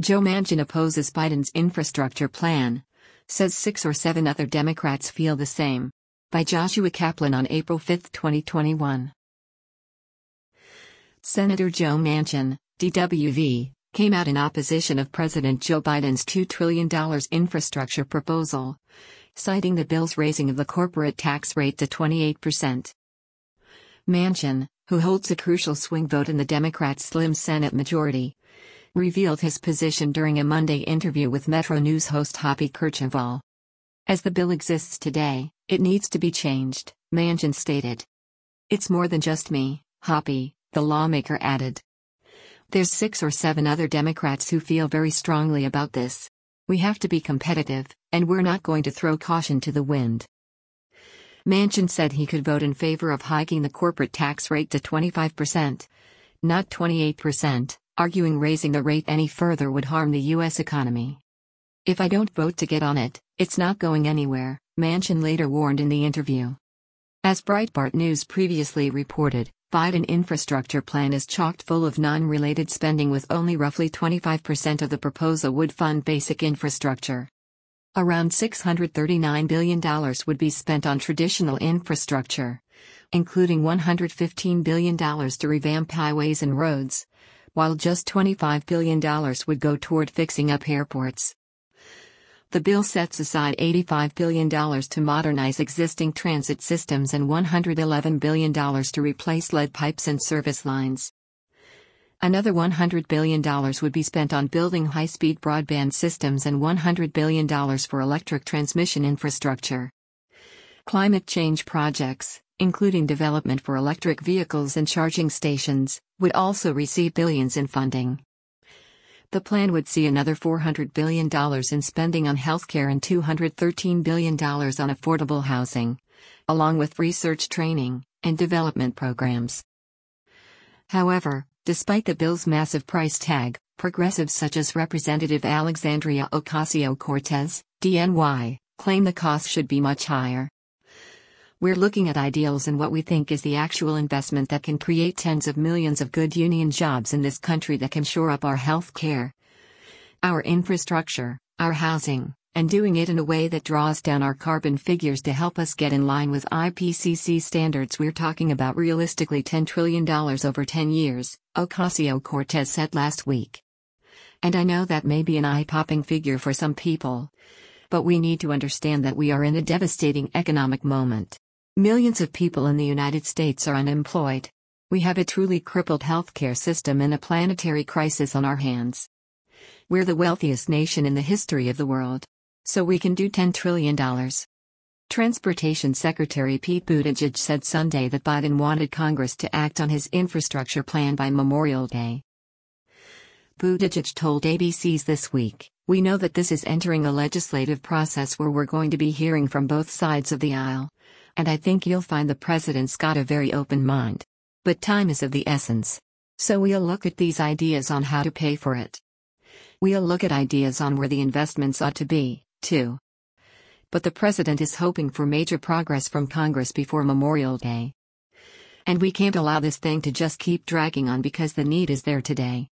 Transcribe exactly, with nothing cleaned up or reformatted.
Joe Manchin opposes Biden's infrastructure plan. Says six or seven other Democrats feel the same. By Joshua Kaplan on April fifth, twenty twenty-one. Senator Joe Manchin, D W V, came out in opposition of President Joe Biden's two trillion dollars infrastructure proposal, citing the bill's raising of the corporate tax rate to twenty-eight percent. Manchin, who holds a crucial swing vote in the Democrats' slim Senate majority, revealed his position during a Monday interview with Metro News host Hoppy Kercheval. As the bill exists today, it needs to be changed, Manchin stated. It's more than just me, Hoppy, the lawmaker added. There's six or seven other Democrats who feel very strongly about this. We have to be competitive, and we're not going to throw caution to the wind. Manchin said he could vote in favor of hiking the corporate tax rate to twenty-five percent, not twenty-eight percent, arguing raising the rate any further would harm the U S economy. If I don't vote to get on it, it's not going anywhere, Manchin later warned in the interview. As Breitbart News previously reported, Biden infrastructure plan is chock full of non-related spending, with only roughly twenty-five percent of the proposal would fund basic infrastructure. Around six hundred thirty-nine billion dollars would be spent on traditional infrastructure, including one hundred fifteen billion dollars to revamp highways and roads, while just twenty-five billion dollars would go toward fixing up airports. The bill sets aside eighty-five billion dollars to modernize existing transit systems and one hundred eleven billion dollars to replace lead pipes and service lines. Another one hundred billion dollars would be spent on building high-speed broadband systems and one hundred billion dollars for electric transmission infrastructure. Climate change projects, including development for electric vehicles and charging stations, would also receive billions in funding. The plan would see another four hundred billion dollars in spending on healthcare and two hundred thirteen billion dollars on affordable housing, along with research, training, and development programs. However, despite the bill's massive price tag, progressives such as Representative Alexandria Ocasio-Cortez, D N Y, claim the cost should be much higher. We're looking at ideals and what we think is the actual investment that can create tens of millions of good union jobs in this country that can shore up our health care, our infrastructure, our housing, and doing it in a way that draws down our carbon figures to help us get in line with I P C C standards. We're talking about realistically ten trillion dollars over ten years, Ocasio-Cortez said last week. And I know that may be an eye-popping figure for some people, but we need to understand that we are in a devastating economic moment. Millions of people in the United States are unemployed. We have a truly crippled healthcare system and a planetary crisis on our hands. We're the wealthiest nation in the history of the world. So we can do ten trillion dollars. Transportation Secretary Pete Buttigieg said Sunday that Biden wanted Congress to act on his infrastructure plan by Memorial Day. Buttigieg told A B C's This Week, "We know that this is entering a legislative process where we're going to be hearing from both sides of the aisle. And I think you'll find the president's got a very open mind. But time is of the essence. So we'll look at these ideas on how to pay for it. We'll look at ideas on where the investments ought to be, too." But the president is hoping for major progress from Congress before Memorial Day. And we can't allow this thing to just keep dragging on because the need is there today.